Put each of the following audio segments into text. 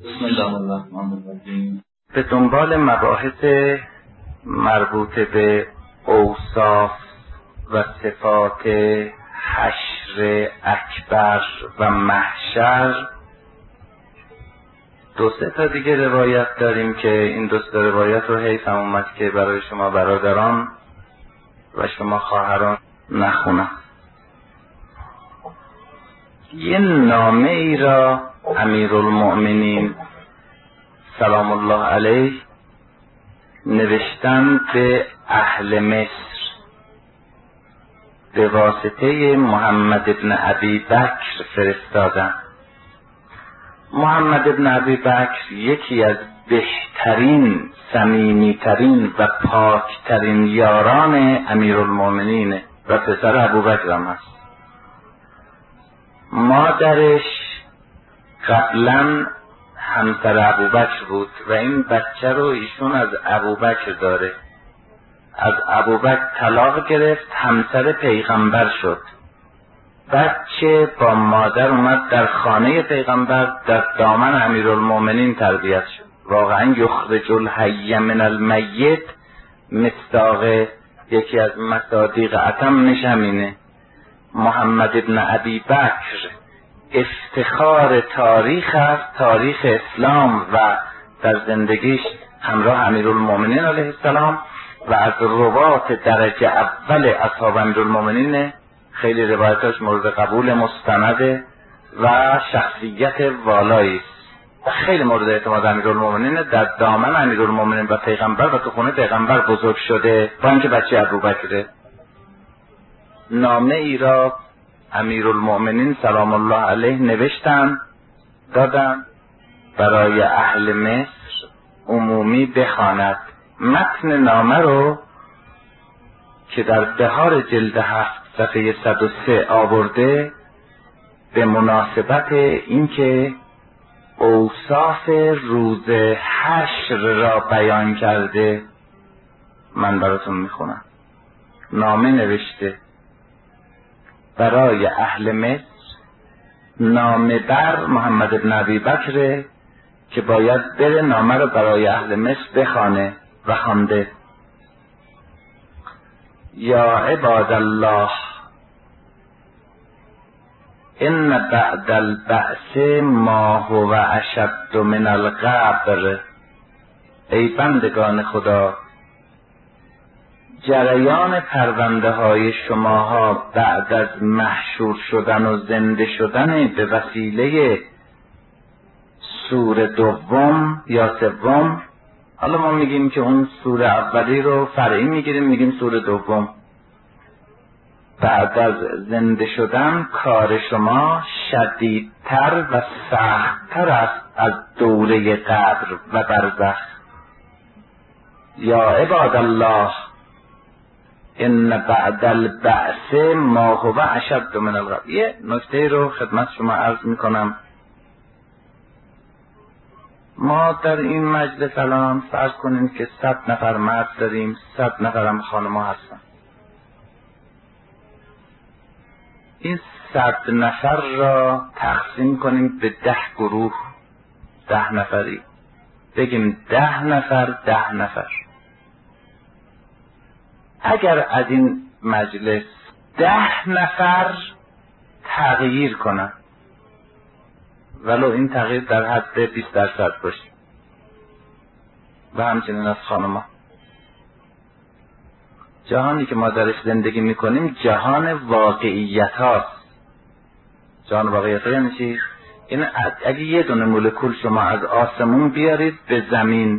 بسم الله الرحمن الرحیم. به دنبال مباحث مربوط به اوصاف و صفات حشر اکبر و محشر دو سه تا دیگه روایت داریم که این دو سه روایت رو حیفم اومد که برای شما برادران و شما خواهران نخونم. یه نامه ای را امیرالمؤمنین سلام الله علیه نوشتن به اهل مصر به واسطه محمد ابن ابی بکر فرستادن. محمد ابن ابی بکر یکی از بهترین، صمیمیترین و پاکترین یاران امیرالمؤمنین و پسر ابوبکر هم هست. مادرش قبلا همسر ابوبکر بود و این بچه رو ایشون از ابوبکر داره. از ابوبکر طلاق گرفت، همسر پیغمبر شد. بچه با مادر اومد در خانه پیغمبر، در دامن امیرالمؤمنین تربیت شد. واقعا یخرج الحی من المیت مصداق یکی از مصادیق اتمش همینه. محمد ابن ابی بکر افتخار تاریخ است، تاریخ اسلام، و در زندگیش همراه امیرالمؤمنین علیه السلام و از روات درجه اول اصحاب امیرالمؤمنین. خیلی روایتاش مورد قبول، مستنده و شخصیت والایی است. خیلی مورد اعتماد امیرالمؤمنین، در دامن امیرالمؤمنین و پیغمبر و تو خونه پیغمبر بزرگ شده با اینکه بچه ابوبکره. نامه ای را امیرالمؤمنین سلام الله علیه نوشتن دادن برای اهل مصر عمومی بخواند. متن نامه رو که در بهار جلد 7 صفحه 103 آورده به مناسبت اینکه اوصاف روز حشر را بیان کرده من براتون میخونم. نامه نوشته برای اهل مصر، نامه بر محمد بن ابی بکر که باید بره نامه رو برای اهل مصر بخوانه و خوانده. یا عباد الله ان بعد البعث ما هو اشد من القبر. ای بندگان خدا، جریان پرونده های شماها بعد از محشور شدن و زنده شدن به وسیله سور دوم یا سوم، حالا ما میگیم که اون سور اولی رو فرعی میگیریم، میگیم سور دوم. بعد از زنده شدن کار شما شدیدتر و سختتر است از دوره قبر و برزخ. یا عباد الله ان بعد البعث ما هو اشد من القبر. یه نکته رو خدمت شما عرض میکنم. ما در این مجلس الان فرض کنیم که 100 نفر مرد داریم، 100 نفر هم خانم ها هستن. این 100 نفر را تقسیم کنیم به 10 گروه، 10 نفری، بگیم 10 نفر 10 نفر. اگر از این مجلس 10 نفر تغییر کنن، ولو این تغییر در حد 20% باشه، و همچنین از خانم‌ها، جهانی که ما درش زندگی میکنیم جهان واقعیت هاست. جهان واقعیت ها یعنی چی؟ این اگه یه دونه مولکول شما از آسمون بیارید به زمین،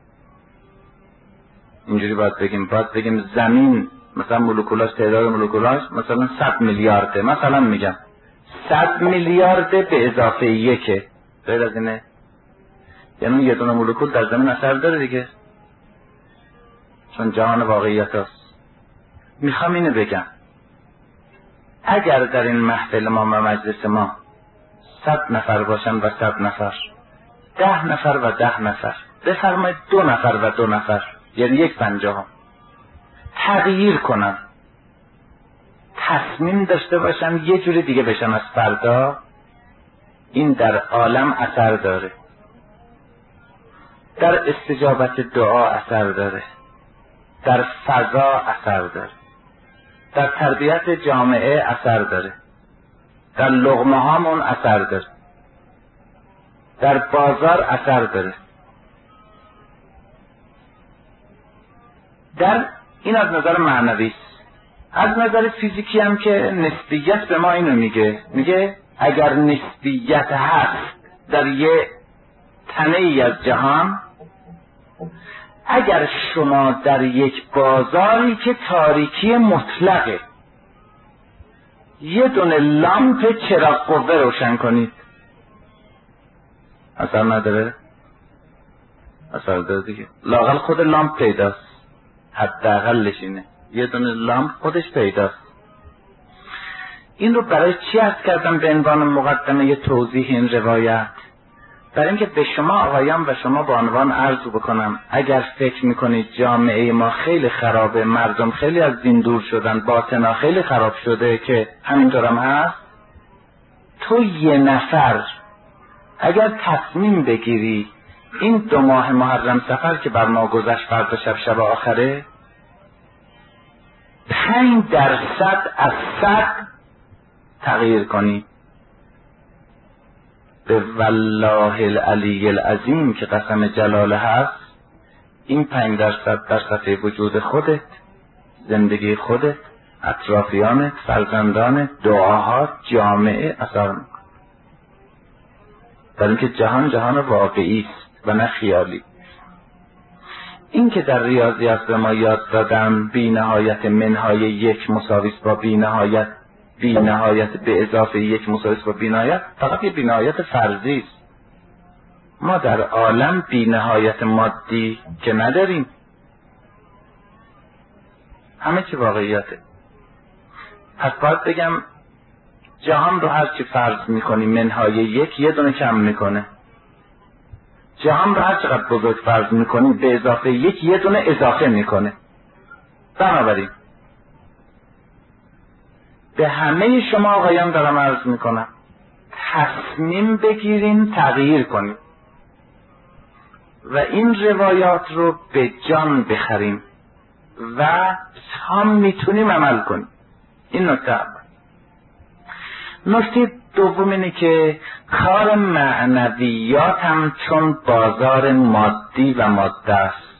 اینجوری باید بگیم زمین مثلا مولکولاش، تعداد مولکولاش مثلا 100 میلیارده، مثلا میگم 100 میلیارد به اضافه 1 غیر از اینه، یعنی یه دونه مولکول در زمین اثر داره دیگه، چون جهان واقعیت هست. میخوام اینو بگم، اگر در این محفل ما و مجلس ما 100 نفر باشن و 100 نفر، 10 نفر و 10 نفر، بفرمایید 2 نفر و 2 نفر، یعنی 1/50 تغییر کنن، تصمیم داشته باشن یه جوری دیگه بشن از فردا، این در عالم اثر داره. در استجابت دعا اثر داره، در فضا اثر داره، در تربیت جامعه اثر داره، در لقمه هامون اثر داره، در بازار اثر داره. در این از نظر معنوی است. از نظر فیزیکی هم که نسبیت به ما اینو میگه اگر نسبیت هست در یه تنه ای از جهان، اگر شما در یک بازاری که تاریکی مطلقه یه دونه لامپ چراغ قوه روشن کنید، اثر نداره؟ اثر داره دیگه. لااقل خود لامپ پیداست، حداقلش اینه، یه دونه لامپ خودش پیداست. این رو برای چی عرض کردم به عنوان مقدمه یه توضیح این روایت؟ برای اینکه به شما آقایان و شما به عنوان عرض بکنم اگر فکر میکنید جامعه ما خیلی خرابه، مردم خیلی از دین دور شدن، باطنا خیلی خراب شده که همینطورم هست، تو یه نفر اگر تصمیم بگیری این 2 ماه محرم سفر که بر ما گذشت، فردا شب آخره، 5% از 100 تغییر کنی، به والله العلی العظیم که قسم جلاله هست، این 5% در صفحه وجود خودت، زندگی خودت، اطرافیانت، فرزندانت، دعاها، جامعه اثر میکنه. برای اینکه جهان واقعی است و نه خیالی. این که در ریاضیات به ما یاد دادن بی نهایت منهای 1 مساویست با بی نهایت به اضافه 1 مساویست با بی نهایت، فقط یه بی نهایت فرضی است. ما در عالم بی نهایت مادی که نداریم، همه چی واقعیته. پس باید بگم جهان رو هر چی فرض میکنی منهای 1 یه دونه کم میکنه، جهان رو هر چقدر بزرگ فرض میکنی به اضافه 1 یه دونه اضافه میکنه. بنابراین به همه شما آقایان دارم عرض میکنم تصمیم بگیرین تغییر کنیم و این روایات رو به جان بخریم و هم میتونیم عمل کنیم. این نکته دوم اینه که کار معنویات هم چون بازار مادی و ماده است.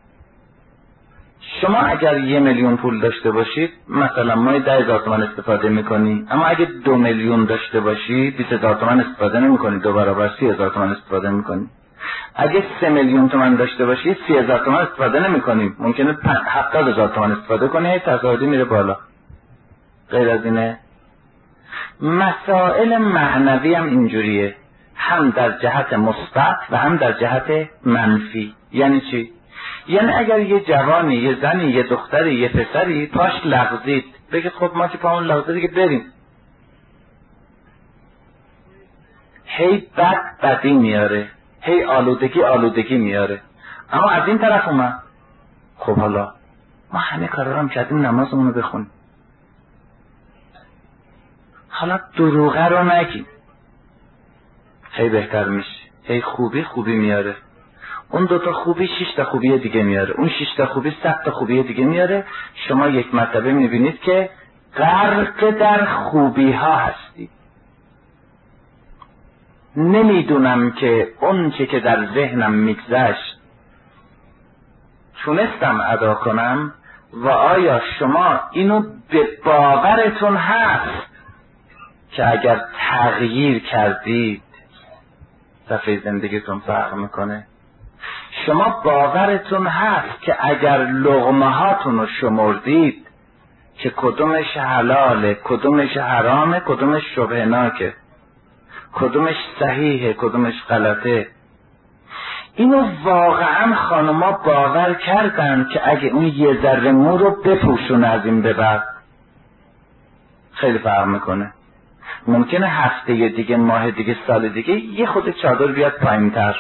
شما اگر 1 میلیون پول داشته باشید، مثلا ما 10,000 تومان استفاده میکنی، اما اگه 2 میلیون داشته باشی 20,000 تومان استفاده نمیکنی، 2 برابر 30,000 تومان استفاده میکنی. اگه 3 میلیون تومان داشته باشی 30,000 تومان استفاده نمیکنی، ممکنه 70,000 تومان استفاده کنی، تصاعدی میره بالا. غیر از اینه مسائل معنوی هم اینجوریه، هم در جهت مثبت و هم در جهت منفی. یعنی چی؟ یعنی اگر یه جوانی، یه زنی، یه دختری، یه پسری پاش لغزید، بگه خب ما که پامون لغزید دیگه بریم، هی بدی میاره، هی آلودگی میاره. اما از این طرف اومد، خب حالا ما همه کارا رو کردیم، نمازمون رو بخونیم، حالا دروغه رو نگیم، هی بهتر میشه، هی خوبی میاره، اون 2 تا خوبی 6 تا خوبی دیگه میاره، اون 6 تا خوبی 100 تا خوبی دیگه میاره. شما یک مرتبه میبینید که غرق در خوبی ها هستی. نمیدونم که اون چه که در ذهنم میگذشت تونستم ادا کنم و آیا شما اینو به باورتون هست که اگر تغییر کردید صفحه زندگیتون فرق میکنه؟ شما باورتون هست که اگر لقمه هاتون رو شمردید که کدومش حلاله، کدومش حرامه، کدومش شبهناکه، کدومش صحیحه، کدومش غلطه، اینو واقعا خانما باور کردن که اگه اون یه ذره مو رو بپوشونه از این به بعد خیلی فرق میکنه. ممکنه هفته دیگه، ماه دیگه، سال دیگه یه خود چادر بیاد پایین‌تر،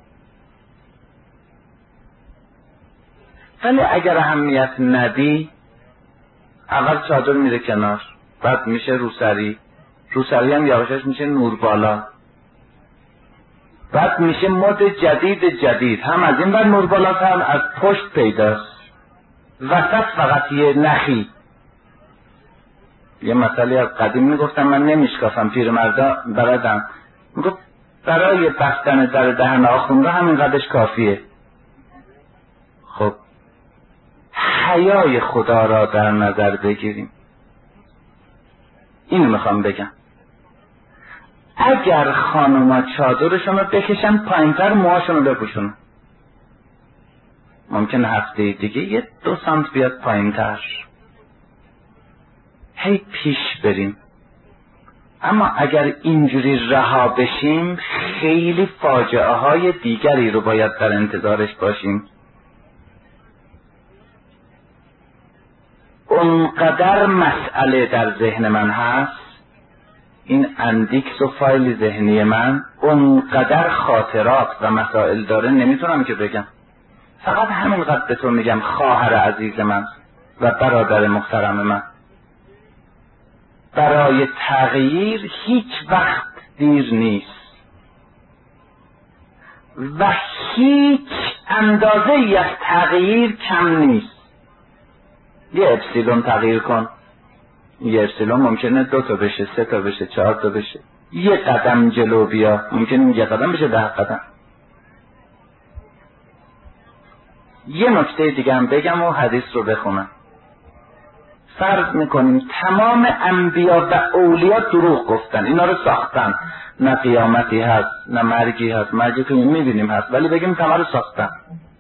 ولی اگر اهمیت ندی اول چادر میره کنار، بعد میشه روسری هم یواشش میشه نور بالا. بعد میشه مد جدید، هم از این بر نور بالاست هم از پشت پیداست، وسط فقط یه نخی. یه مسئله از قدیم میگفتم، من نمیشکافم، پیرمردا بلدم، میگفت برای بستن در دهن آخونده همین قدش کافیه. خب حیای خدا را در نظر بگیریم. اینو میخوام بگم، اگر خانوما چادرشون رو بکشن پایینتر، موهاشون رو بپوشونن، ممکن هفته دیگه 2 سانت بیاد پایینتر، هی پیش بریم. اما اگر اینجوری رها بشیم، خیلی فاجعه های دیگری رو باید در انتظارش باشیم. اونقدر مسئله در ذهن من هست، این اندیکس و فایل ذهنی من اونقدر خاطرات و مسائل داره، نمیتونم که بگم. فقط همینقدر به تو میگم خواهر عزیز من و برادر محترم من، برای تغییر هیچ وقت دیر نیست و هیچ اندازه ای از تغییر کم نیست. یه اپسیلون تغییر کن، یه اپسیلون ممکنه 2 تا بشه، 3 تا بشه، 4 تا بشه. یه قدم جلو بیا، ممکنه یه قدم بشه 10 قدم. یه نکته دیگه هم بگم و حدیث رو بخونم. فرض میکنیم تمام انبیا و اولیا دروغ گفتن، اینا رو ساختن، نه قیامتی هست، نه مرگی هست، مرگی که میبینیم هست، ولی بگیم تمام رو ساختن.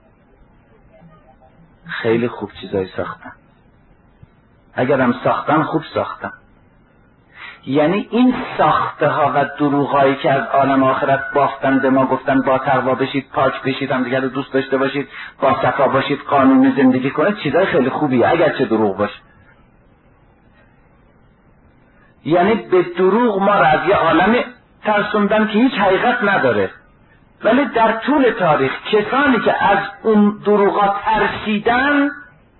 خیلی خوب چیزایی ساختن، اگرم ساختن خوب ساختن. یعنی این ساخته ها و دروغ هایی که از عالم آخرت بافتن، به ما گفتن با تقوا بشید، پاک بشید، هم دیگر رو دوست داشته باشید، با صفا باشید، قانونی زندگی کنید، چیزای خیلی خوبیه اگرچه دروغ باشه. یعنی به دروغ ما را از یه عالمی ترسوندن که هیچ حقیقت نداره، ولی در طول تاریخ کسانی که از اون دروغا ترسیدن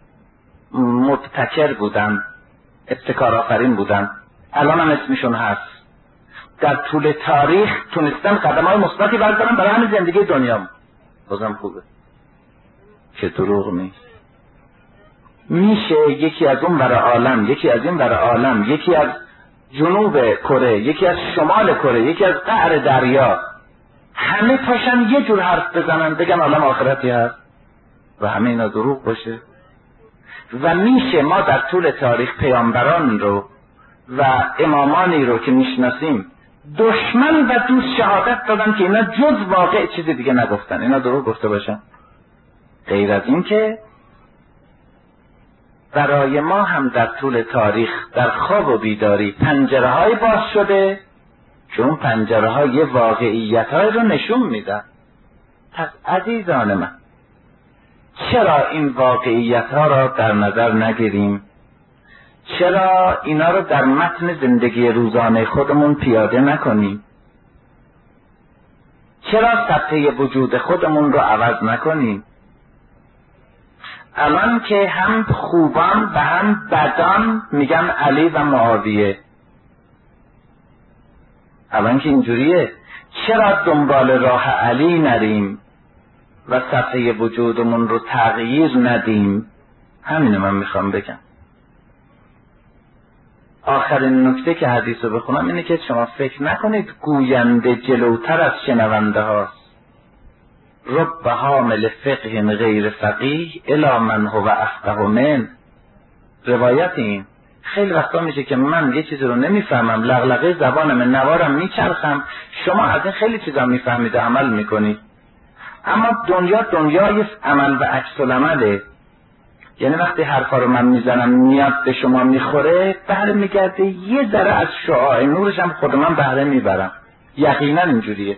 مبتکر بودن، ابتکار آفرین بودن، الان هم اسمشون هست. در طول تاریخ تونستن قدم‌های مثبتی بردارن برای همین زندگی دنیا. بازم خوبه که دروغ نیست. میشه یکی از اون ور عالم، یکی از این ور عالم، یکی از جنوب کره، یکی از شمال کره، یکی از قعر دریا، همه پاشن یه جور حرف بزنن بگن عالم آخرتی هست و همه اینا دروغ باشه. و میشه ما در طول تاریخ پیامبران رو و امامانی رو که میشناسیم دشمن و دوست شهادت دادن که اینا جز واقع چیز دیگه نگفتن، اینا دروغ گفته باشن. غیر از این که برای ما هم در طول تاریخ در خواب و بیداری پنجره های باز شده که اون پنجره های یه واقعیت های رو نشون میدن. پس عزیزان من، چرا این واقعیت ها را در نظر نگیریم؟ چرا اینا رو در متن زندگی روزانه خودمون پیاده نکنیم؟ چرا سطح وجود خودمون رو عوض نکنیم؟ الان که هم خوبان و هم بدان میگن علی و معاویه، الان که اینجوریه، چرا دنبال راه علی نریم و سطح وجودمون رو تغییر ندیم؟ همینو من میخوام بگم. آخرین نکته که حدیث رو بخونم اینه که شما فکر نکنید گوینده جلوتر از شنونده هاست. رب حامل فقه غیر فقیه الی من هو افقه من. روایت این خیلی وقتا میشه که من یه چیزی رو نمیفهمم، لغلغه زبانم، نوارم میچرخم، شما از این خیلی چیزا میفهمید و عمل میکنید. اما دنیای عمل و عکس العمله. یعنی وقتی حرفا رو من میزنم میاد به شما میخوره، بهره میگرده یه ذره از شعاع نورش هم خود من بهره میبرم. یقینا اینجوریه.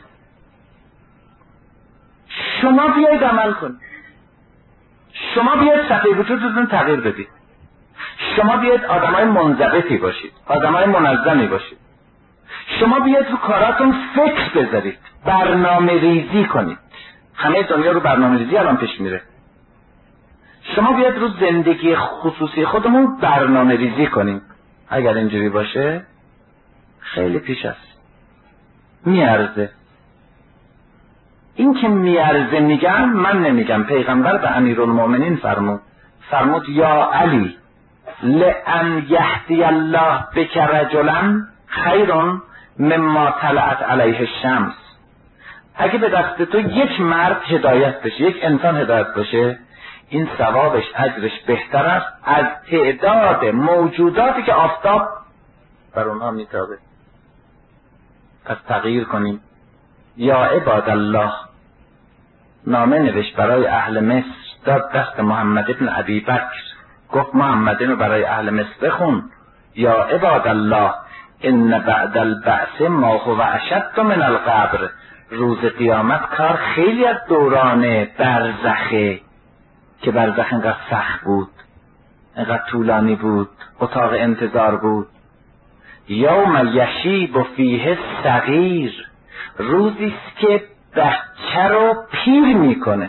شما بیاید عمل کنید، شما بیاید سطح وجودتون تغییر بدید، شما بیاید آدمای منضبطی باشید، آدمای منظمی باشید، شما بیاید رو کاراتون فکر بذارید، برنامه ریزی کنید. همه دنیا رو برنامه ریزی الان پیش میره. شما بیاید رو زندگی خصوصی خودمون برنامه ریزی کنیم. اگر اینجوری باشه خیلی پیش است، میارزه. این که میارزه میگم، من نمیگم، پیغمبر به امیرالمومنین فرمود یا علی لئن یهدی الله بک رجلا خیر مما طلعت علیه الشمس. اگه به دست تو یک مرد هدایت بشه، یک انسان هدایت بشه، این ثوابش، اجرش بهتر است از تعداد موجوداتی که آفتاب بر اونها میتابه. پس تغییر کنیم. یا عباد الله نامه نوشت برای اهل مصر، داد دست محمد ابن ابی بکر، گفت محمد اینو برای اهل مصر بخون. یا عباد الله ان بعد البعث ما هو اشد من القبر. روز قیامت کار خیلی از دوران برزخه که برزخ اینقدر سخت بود، اینقدر طولانی بود، اتاق انتظار بود. یوم یشیب فیه الصغیر، روزیست که بچه رو پیر میکنه.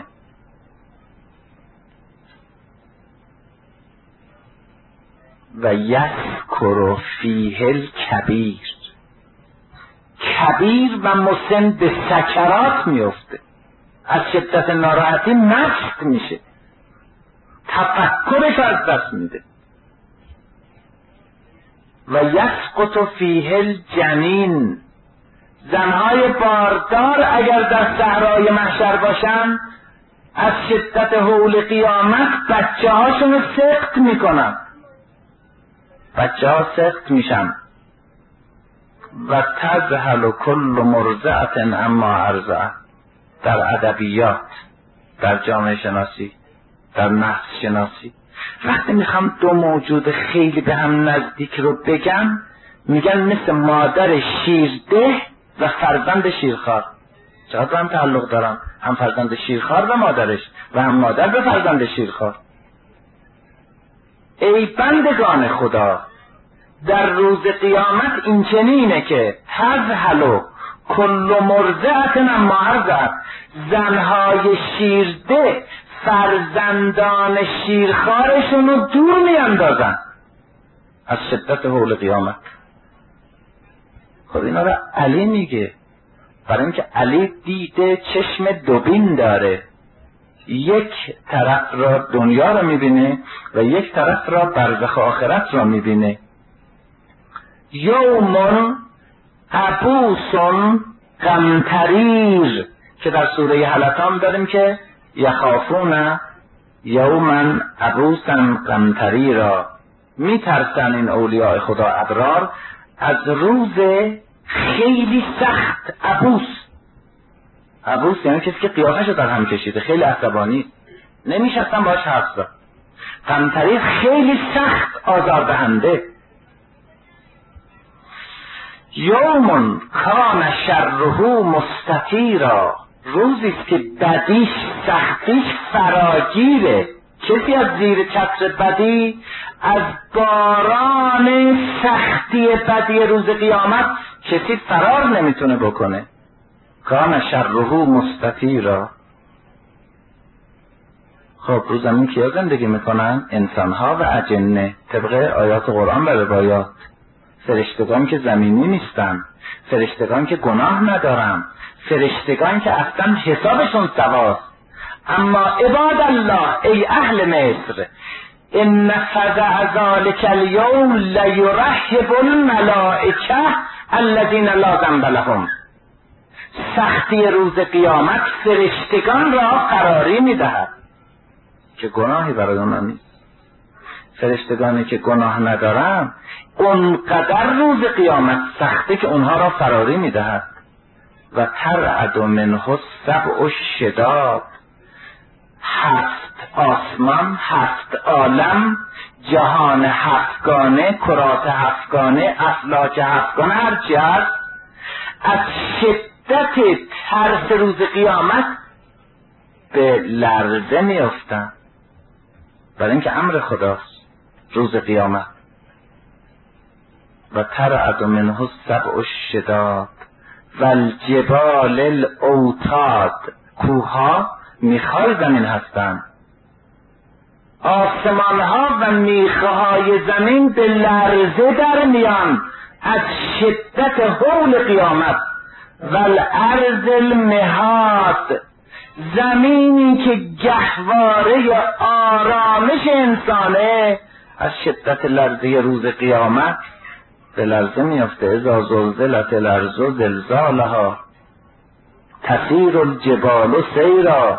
و یذکر فیه الکبیر، کبیر و مسن به سکرات میفته، از شدت ناراحتی مست میشه، تفکرش از دست میده. و یسقط فیه الجنین، زنهای باردار اگر در صحرای محشر باشن از شدت هول قیامت بچه هاشون سقط میکنن، بچه ها سقط میشن. و تذهل کل مرضعة عما ارضعت، در ادبیات، در جامعه شناسی، در نفس شناسی، وقتی میخوام دو موجود خیلی به هم نزدیک رو بگم، میگن مثل مادر شیرده و فرزند شیرخوار. چقدر هم تعلق دارم، هم فرزند شیرخوار و مادرش و هم مادر به فرزند شیرخوار. ای بندگان خدا، در روز قیامت این چنینه که تذهل کل مرضعة عما ارضعت، زنهای شیرده فرزندان شیرخوارشون رو دور میاندازن از شدت هول قیامت. خب اینا رو علی میگه، برای اینکه علی دیده چشم دوبین داره، یک طرف را دنیا را میبینه و یک طرف را برزخ آخرت را میبینه. یومون عبوسون قمطریر که در سوره حلقان داریم که یخافون یومن عبوسن قمطریرا، میترسن این اولیاء خدا ابرار از روز خیلی سخت. عبوس یعنی کسی که قیافش رو در هم کشیده، خیلی عصبانی، نمیشستن باش حرف زد. قمطریر خیلی سخت آزاردهنده. یومن کان شره مستطیرا، روزیست که بدیش سختیش فراگیره. کسی از زیر چتر بدی، از باران سختی بدی روز قیامت کسی فرار نمیتونه بکنه. کان شره مستطیرا. خب روز زمین کیا زندگی میکنن؟ انسانها و اجنه، طبق آیات قرآن و روایات. فرشتگان که زمینی نیستن، فرشتگان که گناه ندارن، فرشتگان که اصلا حسابشون سواست. اما عباد الله، ای اهل مصر، ان فزع ذلک الیوم لیرحب الملائکه الذین لا ذنب لهم. سختی روز قیامت فرشتگان را قراری میدهد که گناهی برای اونها نیست. فرشتگانی که گناه ندارن اونقدر روز قیامت سخته که اونها را فراری میدهد. و ترعد منه السبع الشداد، 7 آسمان، 7 عالم، جهان 7گانه، کرات 7گانه، افلاک 7گانه، هرچی هست از شدت ترس روز قیامت به لرزه میافتن، برای اینکه امر خداست روز قیامت. و ترعد منه السبع الشداد و الجبال الاوتاد، کوها میخای زمین هستند، آسمانها و میخه های زمین به لرزه در میان از شدت هول قیامت. والارض المهاد، زمینی که گهواره آرامش انسانه از شدت لرزه روز قیامت به لرزه میفته. اذا زلزلت الارض زلزالها تسیر الجبال سیرا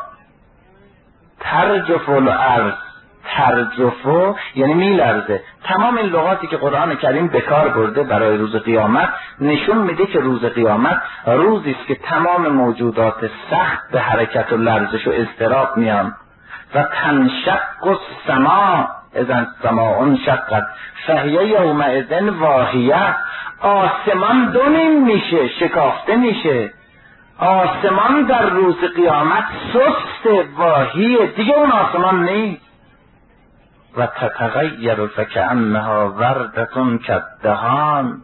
ترجف الارض، ترجفو یعنی میلرزه. تمام این لغاتی که قرآن کریم به کار برده برای روز قیامت نشون میده که روز قیامت روزی است که تمام موجودات سخت به حرکت و لرزش و اضطراب میان. و تنشق السماء اذا السماء انشقت فهی یومئذ واهیه، آسمان دو نیم میشه، شکافته میشه. آسمان در روز قیامت سست، واهیه، دیگه اون آسمان نیست. و تتغیر فکأنها وردة کالدهان،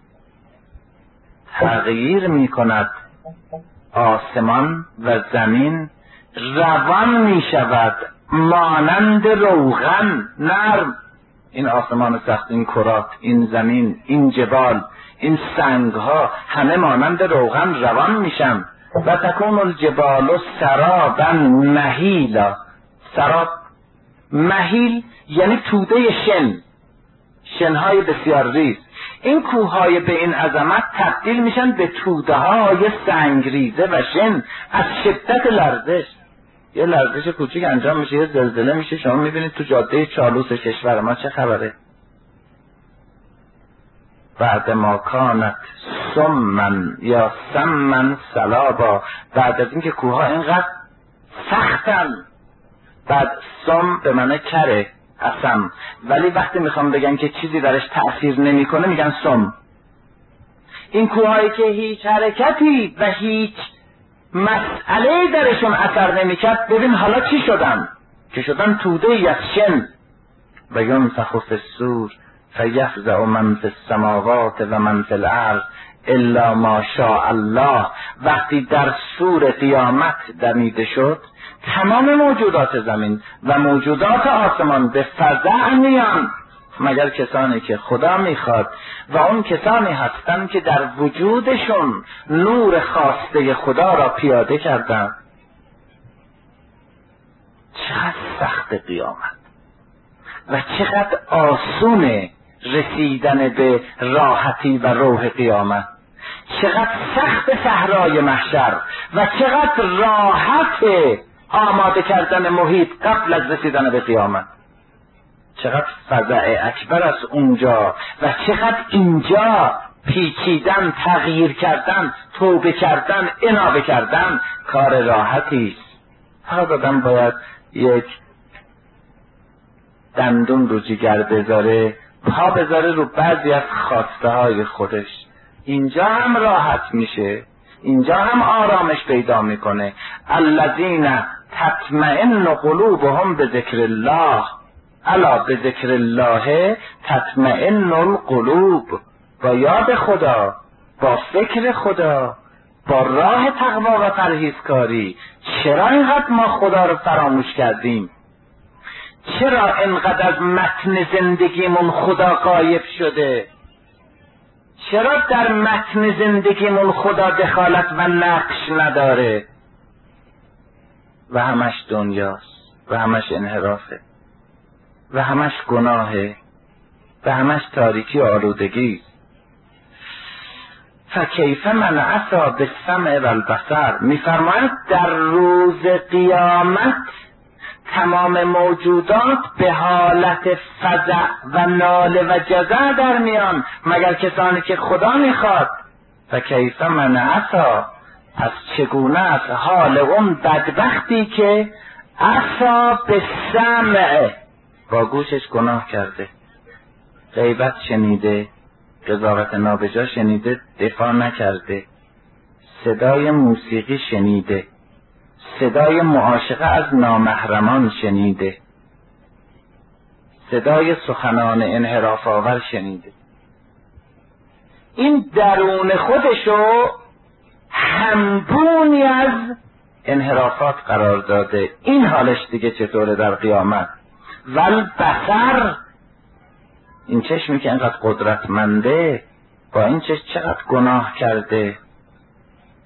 تغییر میکند آسمان و زمین، روان میشود مانند روغن نرم. این آسمان سخت، این کرات، این زمین، این جبال، این سنگ ها همه مانند روغن روان میشن. و تکون الجبال سرابا مهیلا، سراب مهیل یعنی توده شن، شنهای بسیار ریز. این کوههای به این عظمت تبدیل میشن به توده های سنگریزه و شن از شدت لرزش. یه لرزش کوچیک انجام میشه، یه زلزله میشه، شما میبینید تو جاده چالوس کشور ما چه خبره. بعد ما کانت سمن یا سمن سلابا، بعد از اینکه کوهها اینقدر سختن، بعد سم به معنی کره اسم، ولی وقتی میخوام بگن که چیزی درش تأثیر نمیکنه میگن سم. این کوههایی که هیچ حرکتی و هیچ مسئله درشون اثر نمیکرد، ببین حالا چی شدن؟ که شدن توده از شن. و ینفخ فی الصور فیفزع من فی السماوات و من فی الارض الا ما شاء الله. وقتی در صور قیامت دمیده شد، تمام موجودات زمین و موجودات آسمان به فزع میان مگر کسانی که خدا میخواد، و اون کسانی هستن که در وجودشون نور خواسته خدا را پیاده کردن. چقدر سخت قیامت و چقدر آسونه رسیدن به راحتی و روح قیامت. چقدر سخت صحرای محشر و چقدر راحت آماده کردن محیط قبل از رسیدن به قیامت. چقدر فزع اکبر از اونجا و چقدر اینجا پیچیدن، تغییر کردن، توبه کردن، انابه کردن کار راحتی است. فقط آدم باید یک دندون رو جگر بذاره، پا بذاره رو بعضی از خواسته های خودش، اینجا هم راحت میشه، اینجا هم آرامش پیدا میکنه. الذین تطمئن قلوبهم بذکر الله، الا بذکر الله تطمئن القلوب. با یاد خدا، با فکر خدا، با راه تقوا و پرهیزکاری. چرا اینقدر ما خدا رو فراموش کردیم؟ چرا اینقدر از متن زندگیمون خدا غایب شده؟ چرا در متن زندگیمون خدا دخالت و نقش نداره؟ و همش دنیاست و همش انحرافه و همش گناهه و همش تاریکی و آلودگی. فکیف من عصی بالسمع والبصر، میفرماید در روز قیامت تمام موجودات به حالت فزع و ناله و جزع در میان مگر کسانی که خدا میخواد. فکیف من عصی، از چگونه از حال اون بدبختی که عصی بالسمع، با گوشش گناه کرده، غیبت شنیده، قضاوت نابجا شنیده، دفاع نکرده، صدای موسیقی شنیده، صدای معاشقه از نامحرمان شنیده، صدای سخنان انحراف آور شنیده. این درون خودشو همبونی از انحرافات قرار داده. این حالش دیگه چطوره در قیامت؟ والبصر، این چشمی که اینقدر قدرتمنده با این چشم چقدر گناه کرده.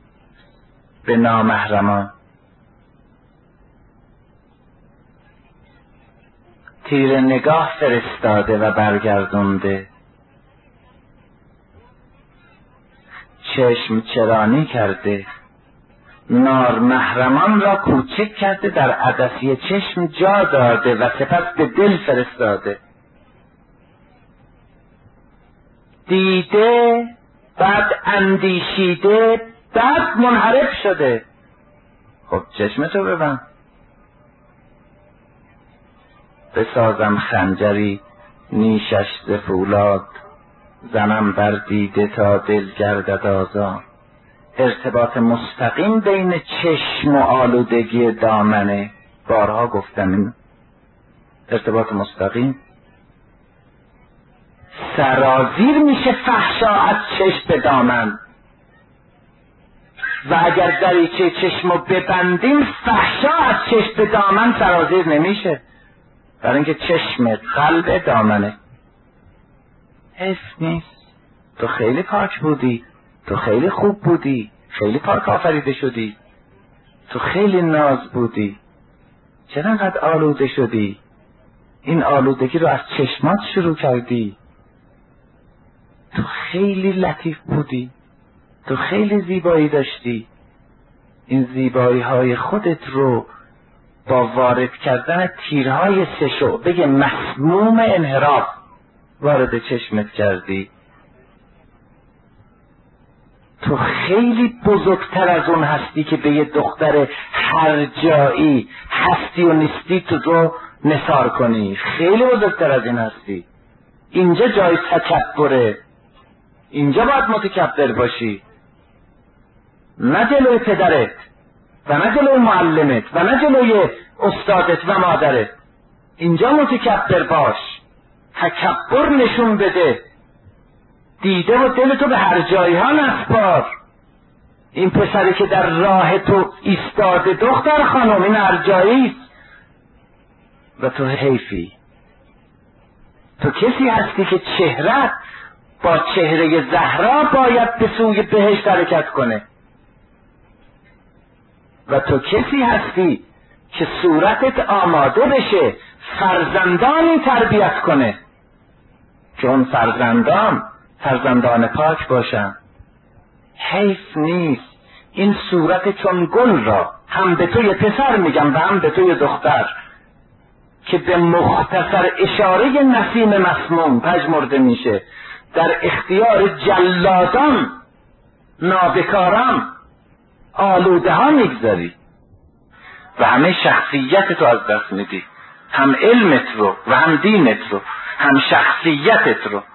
به نامحرمان. تیر نگاه فرستاده و برگردونده، چشم چرانی کرده، نار محرمان را کوچک کرده، در عدسی چشم جا داده و سپس به دل فرستاده. دیده، بعد اندیشیده، بعد منحرف شده. خب چشمتو ببند. بسازم خنجری نیشش ز فولاد، زنم بر دیده تا دل گردد آزاد. ارتباط مستقیم بین چشم و آلودگی دامنه. بارها گفتم این ارتباط مستقیم. سرازیر میشه فحشا از چشم به دامن، و اگر دریچه چشمو ببندیم فحشا از چشم به دامن سرازیر نمیشه، برای اینکه چشم قلب دامنه. حیف نیست. تو خیلی پاک بودی، تو خیلی خوب بودی، خیلی پاک آفریده شدی، تو خیلی ناز بودی، چرا انقدر آلوده شدی؟ این آلودگی رو از چشمات شروع کردی. تو خیلی لطیف بودی، تو خیلی زیبایی داشتی. این زیبایی های خودت رو با وارد کردن تیرهای سه شعبه مسموم انحراف وارد چشمت کردی. تو خیلی بزرگتر از اون هستی که به یه دختر هر جایی هستی و نیستی تو رو نثار کنی. خیلی بزرگتر از این هستی. اینجا جای تکبره، اینجا باید متکبر باشی، نه جلوی پدرت و نه جلوی معلمت و نه جلوی استادت و مادرت. اینجا متکبر باش، تکبر نشون بده، دیده و دل تو به هر جایی ها نسپار. این پسری که در راه تو ایستاده دختر خانم، این هر جایی و تو حیفی. تو کسی هستی که چهرت با چهره زهرا باید به سوی بهشت حرکت کنه، و تو کسی هستی که صورتت آماده بشه فرزندانی تربیت کنه که اون فرزندان پاک باشن. حیف نیست این صورت چون گل را، هم به توی پسر میگم و هم به توی دختر، که به مختصر اشاره نسیم مسموم پژمرده میشه، در اختیار جلادان نابکاران آلوده ها میگذاری و همه شخصیت تو از دست میدی، هم علمت رو و هم دینت رو، هم شخصیتت رو،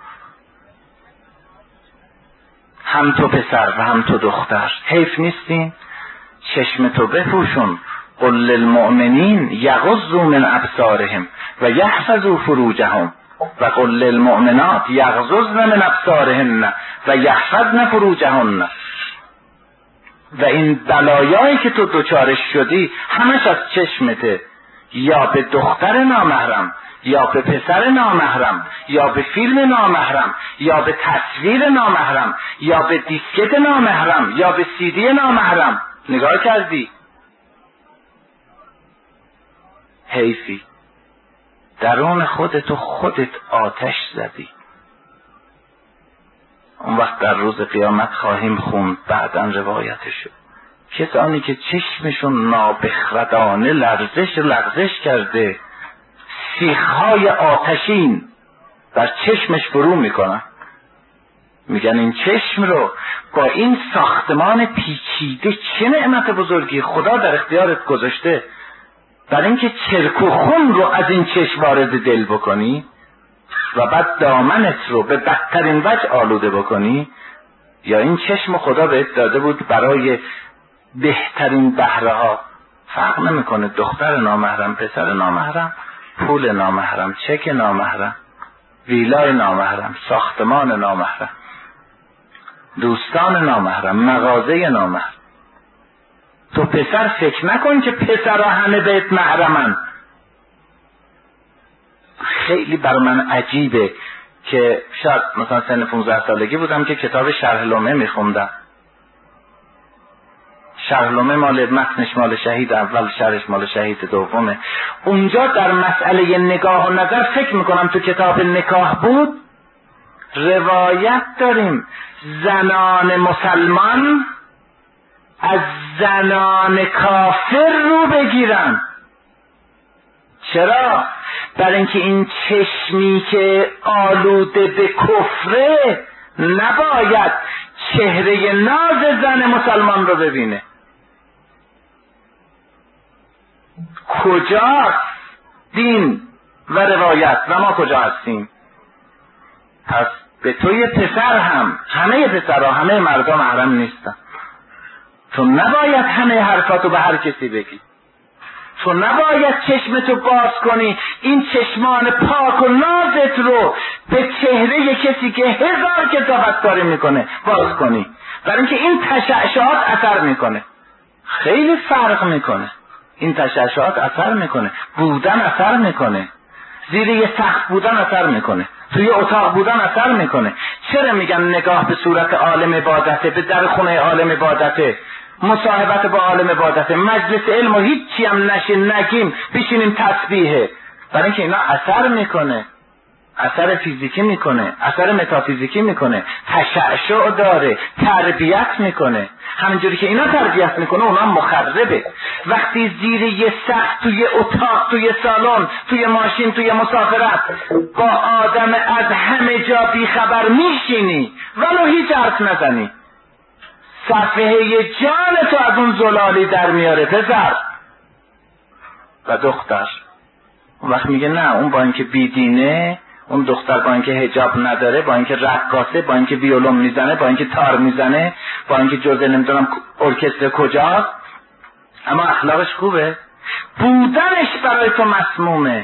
هم تو پسر و هم تو دختر. حیف نیستین؟ چشم تو بپوشون. قل للمؤمنین یغضوا من ابصارهم و یحفظوا فروجهم و قل للمؤمنات یغضضن من ابصارهن و یحفظن فروجهن. و این بلایایی که تو دوچارش شدی همش از چشمته، یا به دختر نامحرم، یا به پسر نامحرم، یا به فیلم نامحرم، یا به تصویر نامحرم، یا به دیسکت نامحرم، یا به سیدی نامحرم نگاه کردی. حیفی. درون خودت آتش زدی. اون وقت در روز قیامت خواهیم خوند بعداً روایتشو، کسانی که چشمشون نابخردانه لغزش کرده، سیخهای آتشین در چشمش فرو میکنن، میگن این چشم رو با این ساختمان پیچیده چه نعمت بزرگی خدا در اختیارت گذاشته، برای اینکه چرک و خون رو از این چشم وارد دل بکنی و بعد دامنت رو به بدترین وجه آلوده بکنی. یا این چشم خدا بهت داده بود برای بهترین بهره ها، فرق نمیکنه دختر نامحرم، پسر نامحرم، پول نامحرم، چک نامحرم، ویلای نامحرم، ساختمان نامحرم، دوستان نامحرم، مغازه نامحرم. تو پسر فکر نکن که پسرها همه بهت محرمن. خیلی بر من عجیبه که شاید مثلا سن 15 سالگی بودم که کتاب شرح لمعه میخوندم. شرحنامه مال متنش مال شهید اول، شرحش مال شهید دومه. اونجا در مسئله نگاه و نظر فکر میکنم تو کتاب نکاح بود، روایت داریم زنان مسلمان از زنان کافر رو بگیرن. چرا؟ برای اینکه این چشمی که آلوده به کفره نباید چهره ناز زن مسلمان رو ببینه. کجاست دین و روایت و ما کجا هستیم؟ پس به توی پسر هم، همه پسرها همه مردم محرم نیستن. تو نباید همه حرفاتو به هر کسی بگی. تو نباید چشمتو باز کنی، این چشمان پاک و نازت رو به چهره کسی که 1000 کثافت کاری میکنه باز کنی، برای اینکه این تشعشعات اثر میکنه. خیلی فرق میکنه. این تشعشعات اثر میکنه، بودن اثر میکنه، زیر یه سقف بودن اثر میکنه، توی اتاق بودن اثر میکنه. چرا میگن نگاه به صورت عالم عبادته، به در خونه عالم عبادته، مصاحبت با عالم عبادته، مجلس علم و هیچی هم نگیم بشینیم تسبیحه، برای اینکه اینا اثر میکنه، اثر فیزیکی میکنه، اثر متافیزیکی میکنه، تشعشع داره، تربیت میکنه. همینجوری که اینا تربیت میکنه اونا مخربه. وقتی زیر یه سقف، توی اتاق، توی سالن، توی ماشین، توی مسافرت با آدم از همه جا بیخبر میشینی ولو هیچ حرف نزنی، صفحه جان تو از اون زلالی در میاره پسر و دختر. اون وقت میگه نه، اون با اینکه بیدینه، اون دختر با اینکه حجاب نداره، با اینکه رقاصه، با اینکه ویولون میزنه، با اینکه تار میزنه، با اینکه جزء نمیدونم ارکستر کجاست، اما اخلاقش خوبه، بودنش برای تو مسمومه،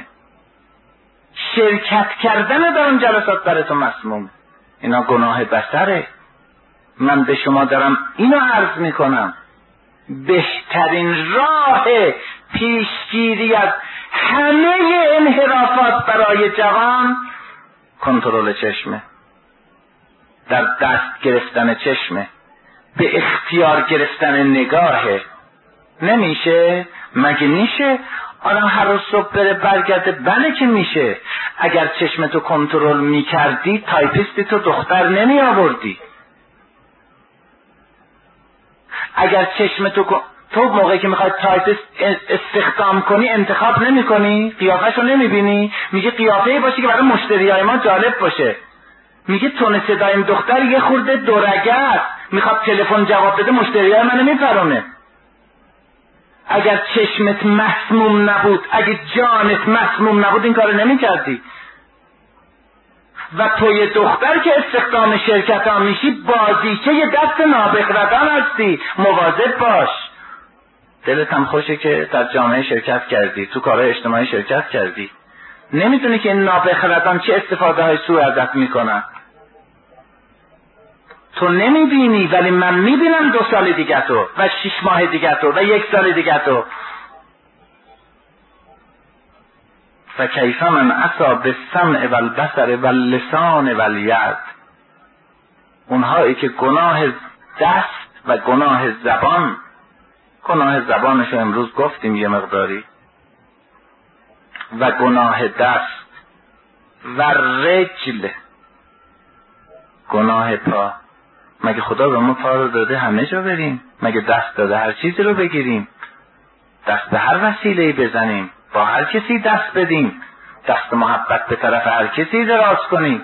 شرکت کردن در اون جلسات برای تو مسمومه. اینا گناه بصره. من به شما دارم اینو عرض میکنم، بهترین راه پیشگیری از همه انحرافات برای جوان کنترل چشمه، در دست گرفتن چشمه، به اختیار گرفتن نگاهه. نمیشه؟ مگه میشه آدم هر روز صبح بره برگرده؟ بله که میشه. اگر چشمتو کنترل میکردی تایپیستی تو دختر نمی آوردی. اگر چشمتو تو موقعی که میخوای تایپیست استخدام کنی انتخاب نمی کنی؟ قیافهشو نمی بینی؟ میگه قیافه‌ای باشه که برای مشتریای ما جالب باشه. میگه تون صدای این دختر یه خورده دورگه است، میخواد تلفن جواب بده مشتریای منو میپرونه. اگر چشمت مسموم نبود، اگه جانت مسموم نبود این کارو نمی کردی. و توی دختر که استخدام شرکت ها میشی بازیچه یه دست نابخردان هستی، مواظب باش. دلت هم خوشه که در جامعه شرکت کردی، تو کارهای اجتماعی شرکت کردی، نمیدونی که این نابخردان چه استفاده های سوء ازت میکنن. تو نمیبینی ولی من میبینم 2 سال دیگه تو و 6 ماه دیگه تو و 1 سال دیگه تو. فکیف من عصا بالسمع والبصر واللسان والید. اونهایی که گناه دست و گناه زبان، گناه زبانشو امروز گفتیم یه مقداری، و گناه دست و رجل، گناه پا. مگه خدا به ما پا رو داده همه جا بریم؟ مگه دست داده هر چیزی رو بگیریم؟ دست به هر وسیله‌ای بزنیم، با هر کسی دست بدیم، دست محبت به طرف هر کسی دراز کنیم.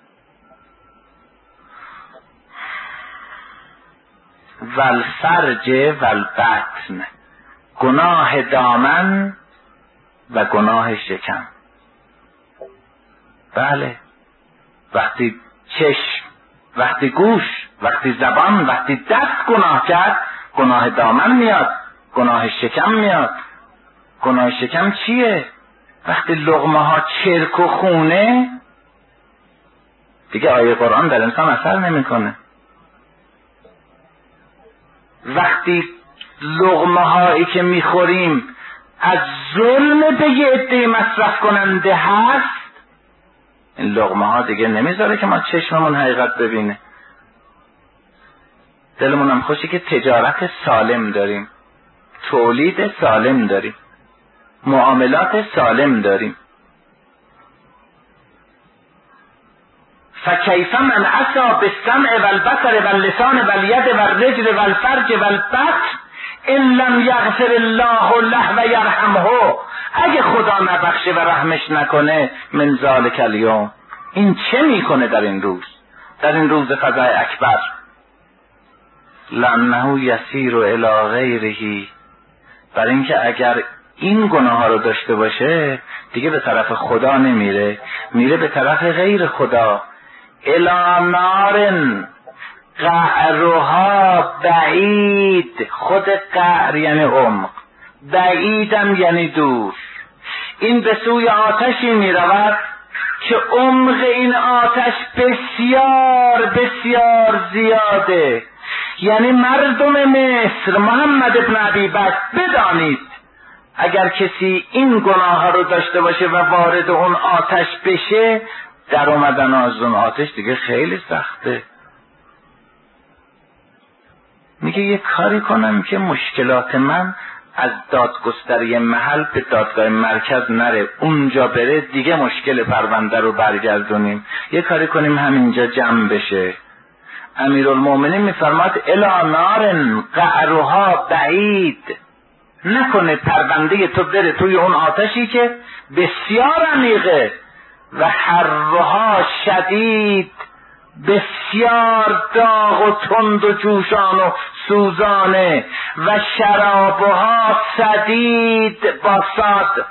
والفرج والبطن، گناه دامن و گناه شکم. بله، وقتی چشم، وقتی گوش، وقتی زبان، وقتی دست گناه کرد، گناه دامن میاد، گناه شکم میاد. گناه شکم چیه؟ وقتی لقمه ها چرک و خونه، دیگه آیه قرآن در انسان اثر نمیکنه. وقتی لقمه هایی که میخوریم از ظلم به یه عده مصرف کننده هست، این لقمه ها دیگه نمیذاره که ما چشممون حقیقت ببینه. دلمون هم خوشه که تجارت سالم داریم، تولید سالم داریم، معاملات سالم داریم. فکیف من عصا بالسمع والبصر واللسان والید والرجل والفرج والبطن ان لم یغفر الله له و یرحمه. اگه خدا نبخشه و رحمش نکنه، من ذالک الیوم، این چه میکنه در این روز، در این روز فزع اکبر؟ لانه یسیر الی غیره، برای اینکه اگر این گناه ها رو داشته باشه دیگه به طرف خدا نمیره، میره به طرف غیر خدا. الی نارن قعرها بعید، خود قعر یعنی عمق، بعیدم یعنی دور. این به سوی آتشی میرود که عمق این آتش بسیار بسیار زیاده. یعنی مردم مصر، محمد ابن ابی بکر، بدانید اگر کسی این گناه ها رو داشته باشه و وارد اون آتش بشه، در اومدن از اون آتش دیگه خیلی سخته. میگه یه کاری کنم که مشکلات من از دادگستری محل به دادگاه مرکز نره، اونجا بره دیگه مشکل پرونده رو برگردونیم، یه کاری کنیم همینجا جمع بشه. امیرالمومنین میفرماد الی نارن قعرها بعید، نکنه پرونده تو بره توی اون آتشی که بسیار عمیقه، و حرها شدید، بسیار داغ و تند و جوشان و سوزانه، و شرابها سدید باساد،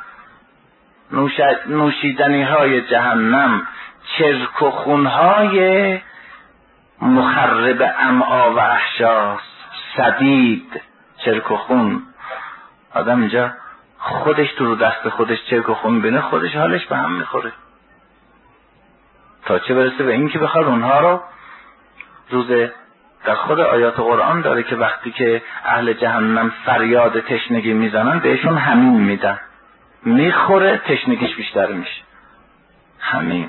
نوشیدنی های جهنم چرک و خونهای مخرب امعا و احشاس، سدید، چرک و خون. آدم اینجا خودش تو رو دست خودش چرک و خون بینه، خودش حالش به هم میخوره، تا چه برسه به این که بخواد اونها رو روزه. در خود آیات قرآن داره که وقتی که اهل جهنم فریاد تشنگی میزنن بهشون همین میدن، میخوره تشنگیش بیشتر میشه. همین.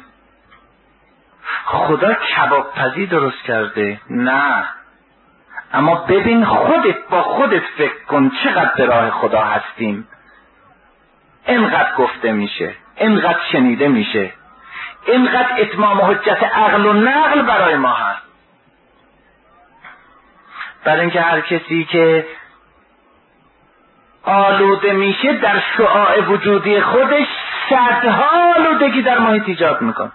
خدا کباب پزی درست کرده؟ نه، اما ببین خودت با خودت فکر کن چقدر به راه خدا هستیم. اینقدر گفته میشه، اینقدر شنیده میشه، اینقدر اتمام حجت عقل و نقل برای ما هست. برای اینکه هر کسی که آلوده میشه در شعاع وجودی خودش صدها آلودگی در محیط ایجاد میکنه.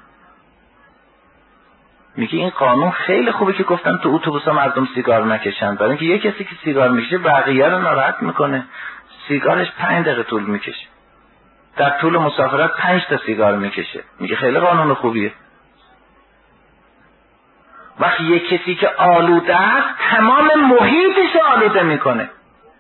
میگه این قانون خیلی خوبه که گفتن تو اتوبوسا مردم سیگار نکشن، برای اینکه یه کسی که سیگار میکشه بقیه رو ناراحت میکنه. سیگارش 5 دقیقه طول میکشه، در طول مسافرت 5 تا سیگار میکشه. میگه خیلی قانون خوبیه. وقتی یه کسی که آلوده است تمام محیطش آلوده میکنه.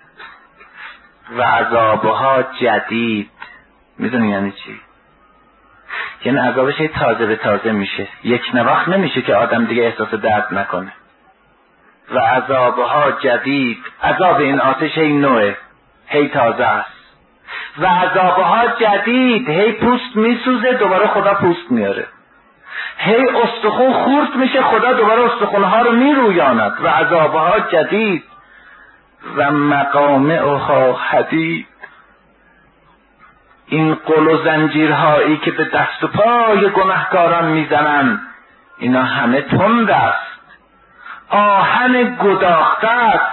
و عذابها جدید، میدونی یعنی چی؟ یعنی عذابش تازه به تازه میشه، یک نواخت نمیشه که آدم دیگه احساس درد نکنه. و عذابها جدید، عذاب این آتش هی نوعه، هی تازه است. و عذابها جدید، هی پوست میسوزه دوباره خدا پوست میاره، هی استخون خورد میشه خدا دوباره استخونها رو میرویاند. و عذابها جدید و مقامعها حدید، این قل و زنجیرهایی که به دست و پای گناهکاران میزنن اینا همه تند است، آهن گداخته است.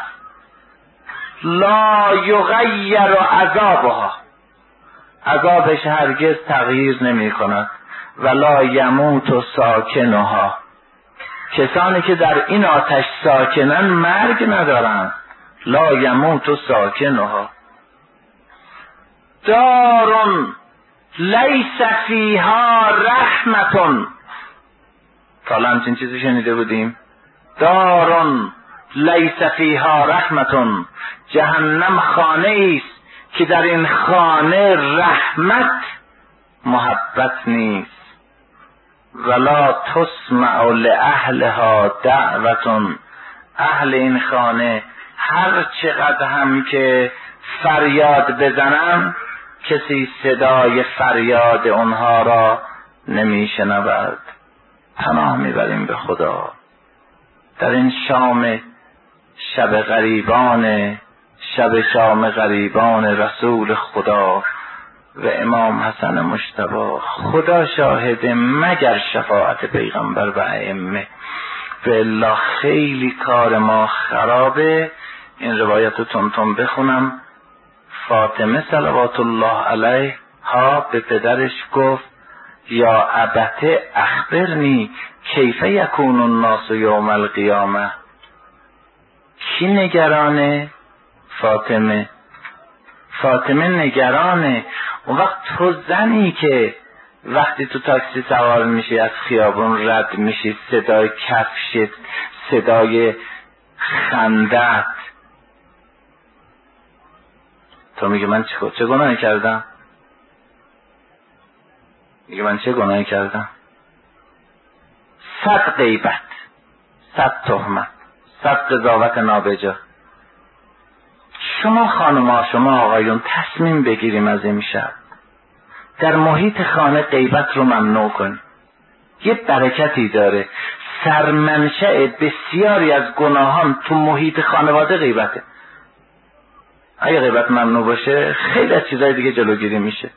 لا یغیر عذابها، عذابش هرگز تغییر نمی کند. ولا یموت ساکنها، کسانی که در این آتش ساکنن مرگ ندارن. لا یموت ساکنها. دارون لیس فیها رحمتون، تا همچین چیزی شنیده بودیم؟ دارون لیس فیها رحمتون، جهنم خانه ایست که در این خانه رحمت محبت نیست. ولا تسمع لاهلها دعوتون، اهل این خانه هر چقدر هم که فریاد بزنن کسی صدای فریاد اونها را نمیشنود. پناه میبریم به خدا در این شام شب غریبان، شب شام غریبان رسول خدا و امام حسن مجتبی، خدا شاهده مگر شفاعت پیغمبر و ائمه، و الا خیلی کار ما خرابه. این روایت رو تون بخونم. فاطمه صلوات الله علیها به پدرش گفت یا ابته اخبرنی کیف یکون الناس یوم القیامه. کی نگرانه؟ فاطمه نگرانه. اون وقت تو زنی که وقتی تو تاکسی سوار میشی از خیابون رد میشی، صدای کفشت، صدای خندت، تو میگه من چه گناهی کردم؟ میگه من چه گناهی کردم؟ 100 غیبت، 100 تهمت، 100 قضاوت نابجا. شما خانم‌ها، شما آقایون تصمیم بگیریم از این شب در محیط خانه غیبت رو ممنوع کنیم. یه برکتی داره. سرمنشأ بسیاری از گناهان تو محیط خانواده غیبته. اگه غیبت ممنوع باشه خیلی از چیزای دیگه جلوگیری میشه.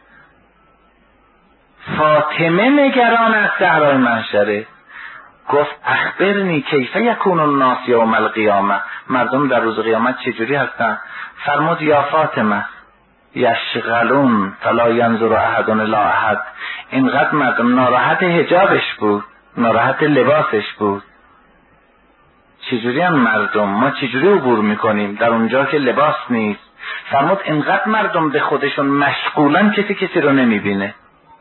فاطمه نگران از صحرای محشره، گفت اخبرنی کیف یکون الناس یوم القیامه، مردم در روز قیامت چجوری هستن؟ فرمود یا فاطمه یشغلون فلا ینظر احد الی احد. اینقدر مردم ناراحت حجابش بود، ناراحت لباسش بود. چجوری هم مردم، ما چجوری عبور میکنیم در اونجا که لباس نیست؟ فرمود اینقدر مردم به خودشون مشغولن کسی رو نمیبینه.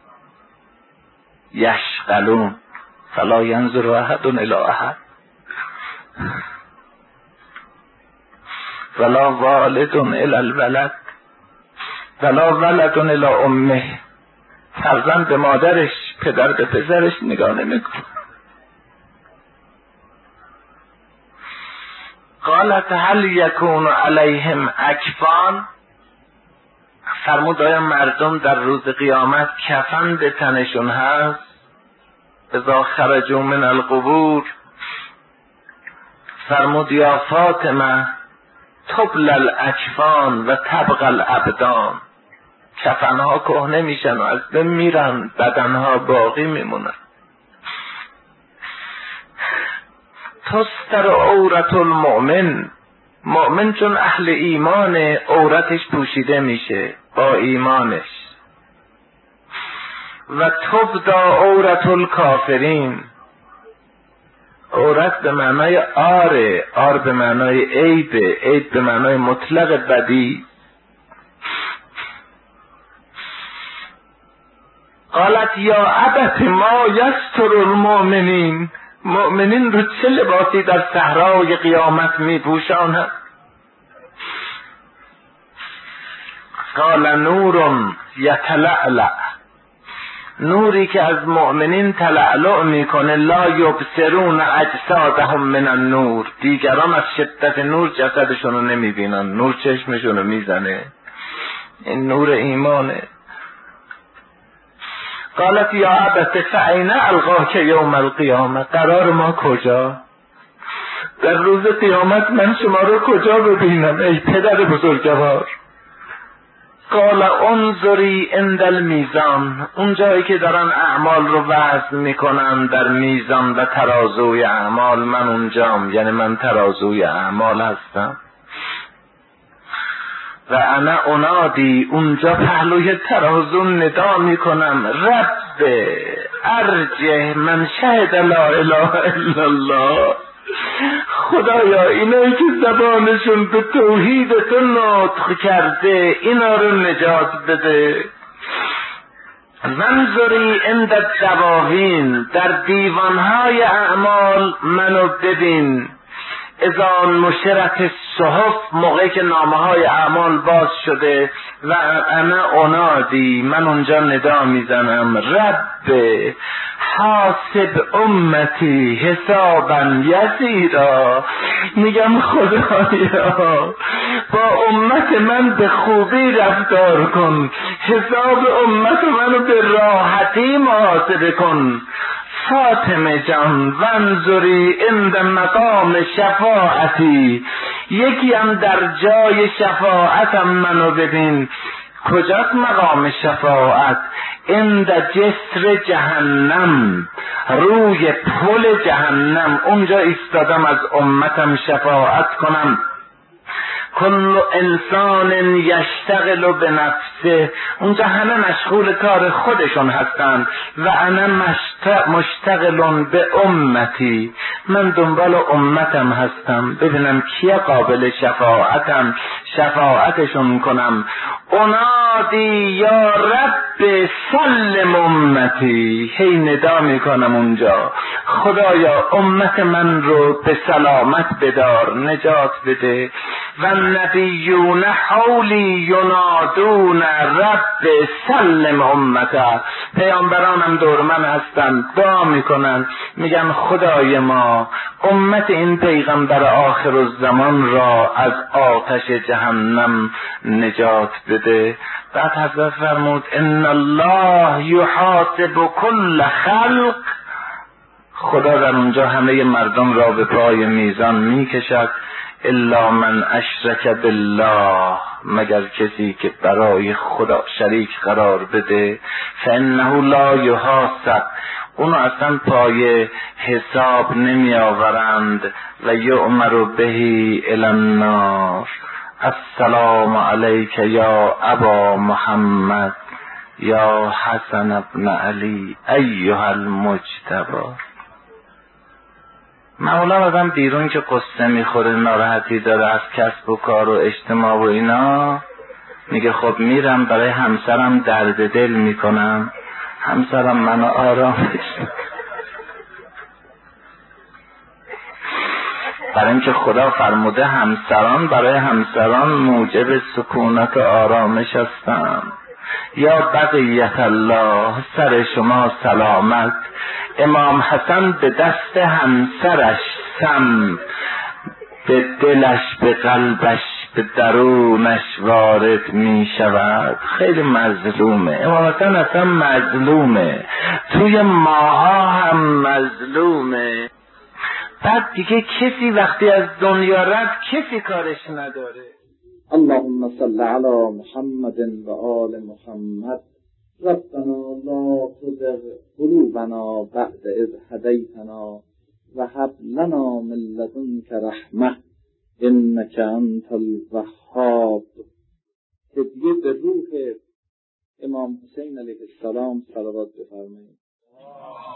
یشغلون فلا ینظر احد الی احد ولا والد الی الولد ولا ولد الی امه. فرزند به مادرش، پدر به پسرش نگاه نمیکنه. قالت هل یکون علیهم اکفان. فرمود آیا مردم در روز قیامت کفن به تنشون هست؟ اذا خرجوا من القبور. فرمود یا فاطمه تبل الاکفان و تبقى الابدان. کفنها کهنه میشن و از بین میرن، بدنها باقی میمونن. تستر عورت المؤمن. مؤمن چون اهل ایمانه عورتش پوشیده میشه با ایمانش. و تبدا عورت الکافرین. عورت به معنای آره، آر به معنای عیبه، عیب به معنای مطلق بدی. قالت یا ابت ما یستر المؤمنین. مؤمنین رو چه لباسی در صحرای قیامت می پوشانند؟ قال نور یتلعلع. نوری که از مؤمنین تلعلع میکنه. لا یبصرون اجسادهم من النور. دیگران از شدت نور جسدشون رو نمیبینن، نور چشمشون رو میزنه. این نور ایمانه. قالت یا ابت فأین القاک یوم القیامه. قرار ما کجا؟ در روز قیامت من شما رو کجا ببینم ای پدر بزرگوار؟ قال انظری عند المیزان. اون جایی که دارن اعمال رو وزن میکنن در میزان و ترازوی اعمال، من اونجام، یعنی من ترازوی اعمال هستم. و انا انادی. اونجا پهلوی ترازو ندا میکنم رب ارجه من شهد لا اله الا الله. خدایا اینایی که زبانشون به توحید تو نطق کرده اینا رو نجات بده. منظوری عند الدواوین. در دیوانهای اعمال منو ببین. اذا نشرت الصحف. موقعی که نامه‌های اعمال باز شده. و انا انادی. من اونجا ندا میزنم رب حاسب امتی حسابا یسیرا. میگم خدایا با امت من به خوبی رفتار کن، حساب امت منو به راحتی محاسبه کن. فاطمه جان وانظری عند مقام شفاعتی. یکی هم در جای شفاعتم منو ببین. کجاست مقام شفاعت؟ عند جسر جهنم، روی پل جهنم، اونجا ایستادم از امتم شفاعت کنم. کل انسان یشتغل بنفسه، اونجا همه مشغول کار خودشون هستن. و انا مشتغل به امتی، من دنبال امتم هستم، ببینم کیا قابل شفاعتم، شفاعتشون کنم. انادی یا رب سلم امتی، هی ندا میکنم اونجا، خدایا امت من رو به سلامت بدار، نجات بده. و نبیون حولی ینادون رب سلم امته، پیامبرانم دور من هستن دعا میکنن، میگن خدای ما امت این پیغمبر آخر الزمان را از آتش جهنم نجات بده. بعد حضرت فرمود ان الله یحاسب کل خلق، خدا در اونجا همه مردم را به پای میزان میکشد. الا من اشرک بالله، مگر کسی که برای خدا شریک قرار بده. فانه لا یحاسب، اونو اصلا پای حساب نمی آورند. و یؤمر بهی الی النار. السلام علیک یا ابا محمد یا حسن ابن علی ایها المجتبی. معمولا آدم بیرون که قصه میخوره، ناراحتی داره از کسب و کار و اجتماع و اینا، میگه خب میرم برای همسرم درد دل میکنم، همسرم منو آرامش. برای اینکه خدا فرموده همسران برای همسران موجب سکونت و آرامش هستند. یا بقیت الله، سر شما سلامت. امام حسن به دست همسرش سم به دلش، به قلبش، به درونش وارد می شود. خیلی مظلومه امام حسن، اصلا مظلومه، توی ماها هم مظلومه. بعد دیگه کسی وقتی از دنیا رفت کسی کارش نداره. اللهم صل علی محمد و آل محمد. ربنا لا تزغ قلوبنا بعد اذ هدیتنا و هب لنا من لدنک رحمه انک انت الوهاب. که دیگه به روح امام حسین علیه السلام صلوات بفرمایید.